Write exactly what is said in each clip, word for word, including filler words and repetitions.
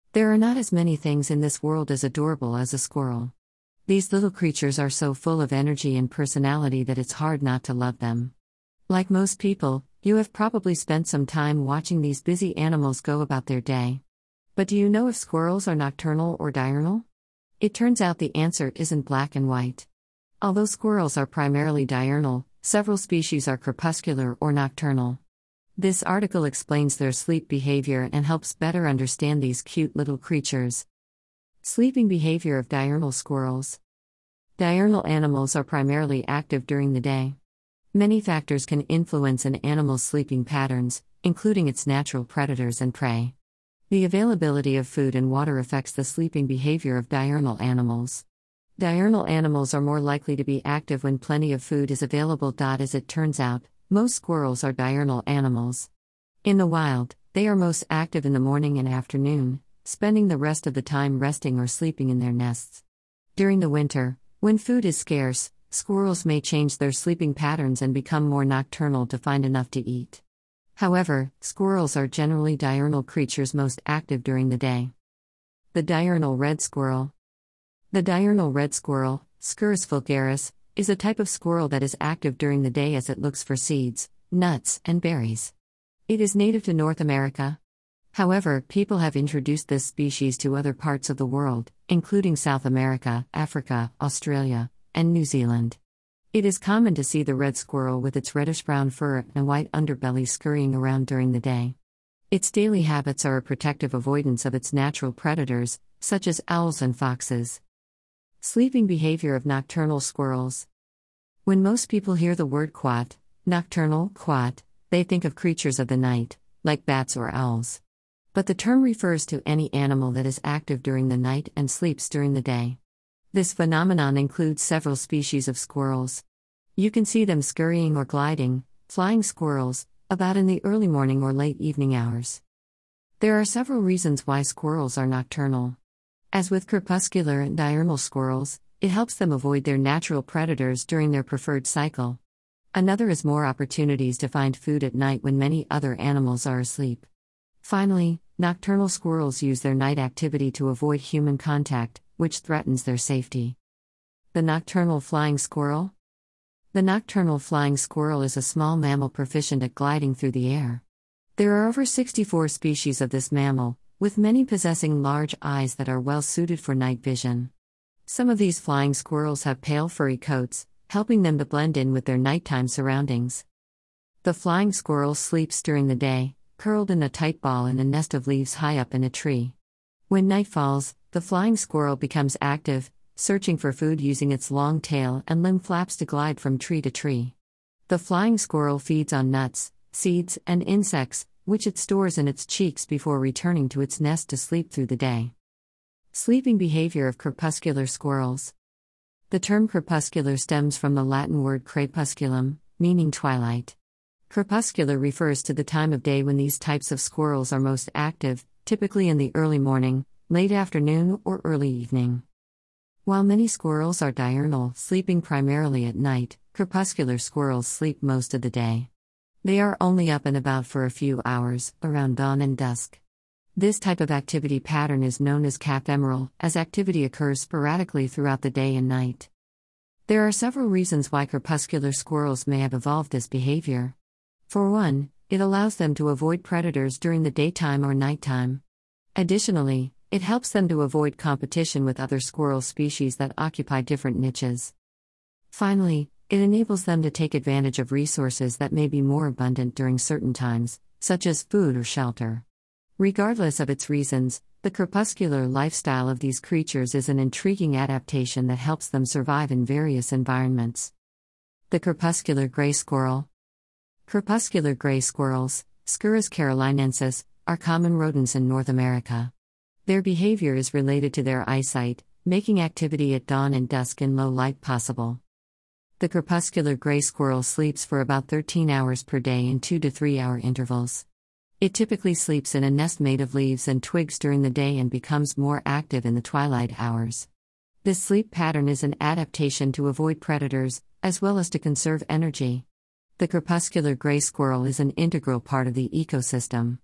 There are not as many things in this world as adorable as a squirrel. These little creatures are so full of energy and personality that it's hard not to love them. Like most people, you have probably spent some time watching these busy animals go about their day. But do you know if squirrels are nocturnal or diurnal? It turns out the answer isn't black and white. Although squirrels are primarily diurnal, several species are crepuscular or nocturnal. This article explains their sleep behavior and helps better understand these cute little creatures. Sleeping behavior of diurnal squirrels. Diurnal animals are primarily active during the day. Many factors can influence an animal's sleeping patterns, including its natural predators and prey. The availability of food and water affects the sleeping behavior of diurnal animals. Diurnal animals are more likely to be active when plenty of food is available. As it turns out, most squirrels are diurnal animals. In the wild, they are most active in the morning and afternoon, spending the rest of the time resting or sleeping in their nests. During the winter, when food is scarce, squirrels may change their sleeping patterns and become more nocturnal to find enough to eat. However, squirrels are generally diurnal creatures most active during the day. The diurnal red squirrel. The diurnal red squirrel, Sciurus vulgaris, is a type of squirrel that is active during the day as it looks for seeds, nuts, and berries. It is native to North America. However, people have introduced this species to other parts of the world, including South America, Africa, Australia, and New Zealand. It is common to see the red squirrel with its reddish-brown fur and white underbelly scurrying around during the day. Its daily habits are a protective avoidance of its natural predators, such as owls and foxes. Sleeping behavior of nocturnal squirrels. When most people hear the word quat, nocturnal, quat, they think of creatures of the night, like bats or owls. But the term refers to any animal that is active during the night and sleeps during the day. This phenomenon includes several species of squirrels. You can see them scurrying or gliding, flying squirrels, about in the early morning or late evening hours. There are several reasons why squirrels are nocturnal. As with crepuscular and diurnal squirrels, it helps them avoid their natural predators during their preferred cycle. Another is more opportunities to find food at night when many other animals are asleep. Finally, nocturnal squirrels use their night activity to avoid human contact, which threatens their safety. The nocturnal flying squirrel? The nocturnal flying squirrel is a small mammal proficient at gliding through the air. There are over sixty-four species of this mammal, with many possessing large eyes that are well suited for night vision. Some of these flying squirrels have pale furry coats, helping them to blend in with their nighttime surroundings. The flying squirrel sleeps during the day, curled in a tight ball in a nest of leaves high up in a tree. When night falls, the flying squirrel becomes active, searching for food using its long tail and limb flaps to glide from tree to tree. The flying squirrel feeds on nuts, seeds, and insects, which it stores in its cheeks before returning to its nest to sleep through the day. Sleeping behavior of crepuscular squirrels. The term crepuscular stems from the Latin word crepusculum, meaning twilight. Crepuscular refers to the time of day when these types of squirrels are most active, typically in the early morning, late afternoon, or early evening. While many squirrels are diurnal, sleeping primarily at night, crepuscular squirrels sleep most of the day. They are only up and about for a few hours, around dawn and dusk. This type of activity pattern is known as caphemeral, as activity occurs sporadically throughout the day and night. There are several reasons why crepuscular squirrels may have evolved this behavior. For one, it allows them to avoid predators during the daytime or nighttime. Additionally, it helps them to avoid competition with other squirrel species that occupy different niches. Finally, it enables them to take advantage of resources that may be more abundant during certain times, such as food or shelter. Regardless of its reasons, the crepuscular lifestyle of these creatures is an intriguing adaptation that helps them survive in various environments. The crepuscular gray squirrel. Crepuscular gray squirrels, Sciurus carolinensis, are common rodents in North America. Their behavior is related to their eyesight, making activity at dawn and dusk in low light possible. The crepuscular gray squirrel sleeps for about thirteen hours per day in two to three hour intervals. It typically sleeps in a nest made of leaves and twigs during the day and becomes more active in the twilight hours. This sleep pattern is an adaptation to avoid predators, as well as to conserve energy. The crepuscular gray squirrel is an integral part of the ecosystem.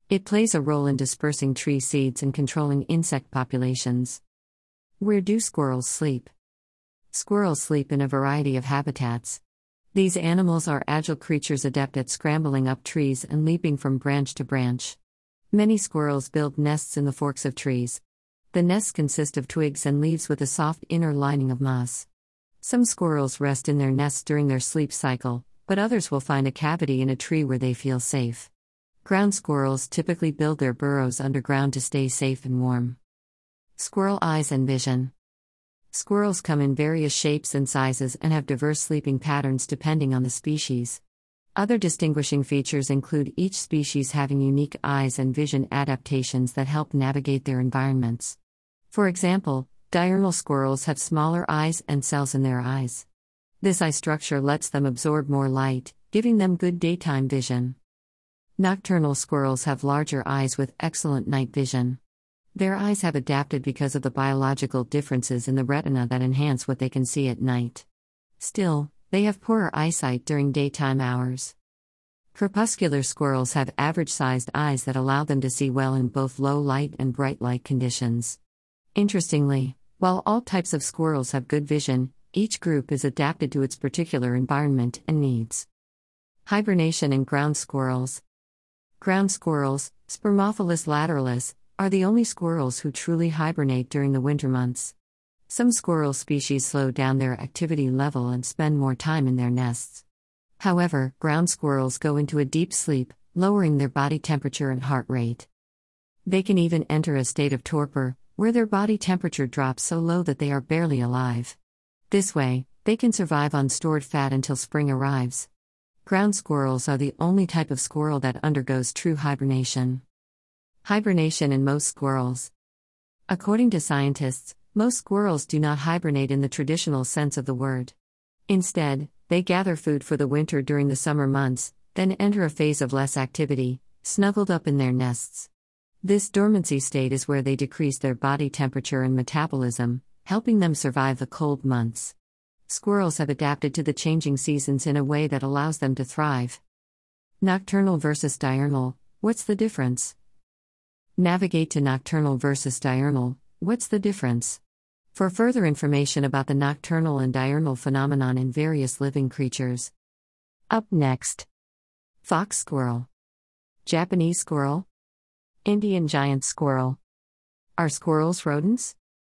It plays a role in dispersing tree seeds and controlling insect populations. Where do squirrels sleep? Squirrels sleep in a variety of habitats. These animals are agile creatures adept at scrambling up trees and leaping from branch to branch. Many squirrels build nests in the forks of trees. The nests consist of twigs and leaves with a soft inner lining of moss. Some squirrels rest in their nests during their sleep cycle, but others will find a cavity in a tree where they feel safe. Ground squirrels typically build their burrows underground to stay safe and warm. Squirrel eyes and vision. Squirrels come in various shapes and sizes and have diverse sleeping patterns depending on the species. Other distinguishing features include each species having unique eyes and vision adaptations that help navigate their environments. For example, diurnal squirrels have smaller eyes and cells in their eyes. This eye structure lets them absorb more light, giving them good daytime vision. Nocturnal squirrels have larger eyes with excellent night vision. Their eyes have adapted because of the biological differences in the retina that enhance what they can see at night. Still, they have poorer eyesight during daytime hours. Crepuscular squirrels have average-sized eyes that allow them to see well in both low light and bright light conditions. Interestingly, while all types of squirrels have good vision, each group is adapted to its particular environment and needs. Hibernation in ground squirrels. Ground squirrels, Spermophilus lateralis, are the only squirrels who truly hibernate during the winter months. Some squirrel species slow down their activity level and spend more time in their nests. However, ground squirrels go into a deep sleep, lowering their body temperature and heart rate. They can even enter a state of torpor, where their body temperature drops so low that they are barely alive. This way, they can survive on stored fat until spring arrives. Ground squirrels are the only type of squirrel that undergoes true hibernation. Hibernation in most squirrels. According to scientists, most squirrels do not hibernate in the traditional sense of the word. Instead, they gather food for the winter during the summer months, then enter a phase of less activity, snuggled up in their nests. This dormancy state is where they decrease their body temperature and metabolism, helping them survive the cold months. Squirrels have adapted to the changing seasons in a way that allows them to thrive. Nocturnal versus diurnal, what's the difference? Navigate to nocturnal versus diurnal, what's the difference? For further information about the nocturnal and diurnal phenomenon in various living creatures. Up next. Fox squirrel. Japanese squirrel. Indian giant squirrel. Are squirrels rodents?